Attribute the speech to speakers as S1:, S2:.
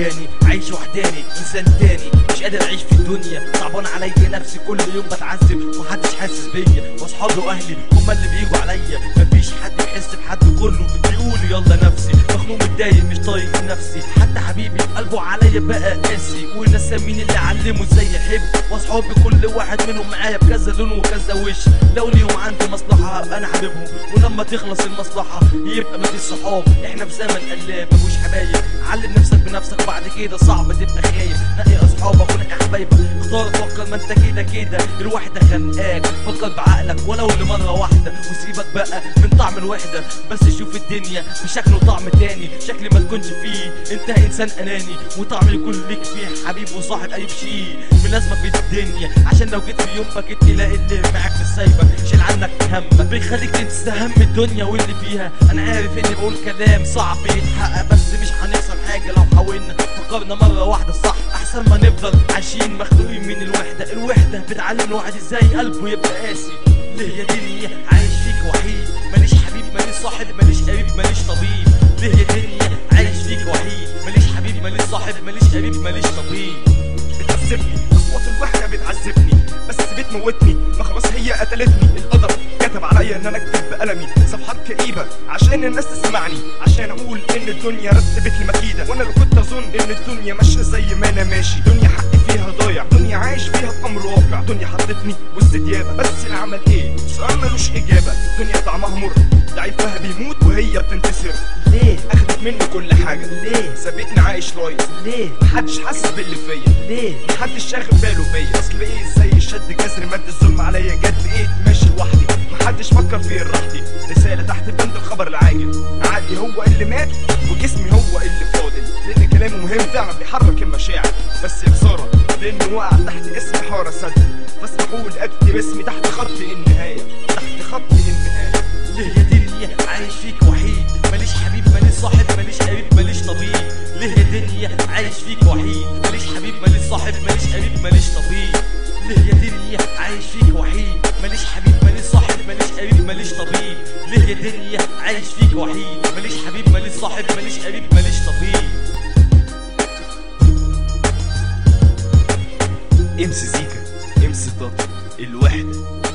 S1: مكاني، عايش وحداني انسان تاني، مش قادر اعيش في الدنيا، صعبان عليا نفسي، كل يوم بتعذب ومحدش حاسس بيا، واصحابي واهلي هما اللي بيجوا عليا، مفيش حد يحس بحد، كله بيقول يلا نفسي، مخنوق متضايق مش طايق نفسي، حتى حبيبي قلبه عليا بقى قاسي، والناس مين اللي علمه ازاي يحب، واصحابي كل واحد منهم معايا بكذا لون وكذا وش، لو ليهم عندي مصلحه انا حبيبهم، ولما تخلص المصلحه يبقى مفيش صحاب، احنا في زمن قلاب مفيش حبايب، علم نفسك بنفسك بعد كده صعب تبقى خايف، نقي اصحابك ونقي حبايبك، اختار توكل ما انت كده الوحده خانقاك، فكر بعقلك ولو لمره واحده، وسيبك بقى من طعم الوحده، بس شوف الدنيا بشكل وطعم تاني، شكل ما تكونش فيه انت انسان اناني، وطعم يكون ليك فيه حبيب وصاحب اي شيء من لازمك في الدنيا، عشان لو جيت في يوم بكيت تلاقي اللي معاك مش سايبك، شيل عنك همك، بيخليك تنسى هم الدنيا واللي فيها، انا عارف اني بقول كلام صعب يتحقق، بس مش هنخسر حاجه لو حاولنا فكرنا مره واحده صح، احسن ما نفضل عايشين مخلوقين من الوحده بتعلم الواحد ازاي قلبه يبقى قاسي، ليه يا دنيا عايش فيك وحيد، ماليش حبيب ماليش صاحب ماليش قريب ماليش طبيب، ليه يا دنيا عايش فيك وحيد، ماليش حبيب ماليش صاحب ماليش قريب ماليش طبيب،
S2: بتعذبني اصوات الوحده بتعذبني، بس بتموتني، ما خلاص هي قتلتني، القدر كتب عليا ان انا اكتب بقلمي صفحات كئيبه عشان الناس تسمعني، عشان اقول ان الدنيا رتبت لي مكيده، وانا اللي كنت اظن ان الدنيا ماشيه زي ما انا ماشي، دنيا حقي فيها ضايع، دنيا عايش فيها بامر واقع، دنيا حطتني وسط ديابه، بس العمل ايه؟ سؤال ملوش اجابه، دنيا طعمها مر، ضعيفها بيموت وهي بتنتصر،
S1: ليه؟
S2: اخدت مني كل حاجه،
S1: ليه؟
S2: سابتني عايش لايص،
S1: ليه؟
S2: محدش حاسس باللي فيا،
S1: ليه؟
S2: محدش شاغل باله بيا، اصل بقيت زي شد جزر مد الظلم عليا جد، بقيت ماشي لوحدي، محدش فكر في راحتي، رساله تحت بند الخبر العاجل، عقلي هو اللي مات وجسمي هو اللي فاضل، لان كلامه مهم فعلا بيحرك المشاعر، بس يا خساره لانه وقع تحت اسم حاره سد، فاسمحوا لي اكتب اسمي تحت خط النهايه، تحت خط النهايه،
S1: ليه يا دنيا عايش فيك وحيد، ماليش حبيب ماليش صاحب ماليش قريب ماليش طبيب، ليه يا دنيا عايش فيك وحيد، ماليش حبيب ماليش صاحب ماليش قريب ماليش طبيب، ليه يا دنيا عايش فيك وحيد، ماليش حبيب ماليش صاحب ماليش قريب ماليش طبيب، ليه يا دنيا عايش فيك وحيد، ماليش حبيب ماليش صاحب ماليش قريب ماليش طبيب.
S2: امس زيكا امس طاطا الوحده.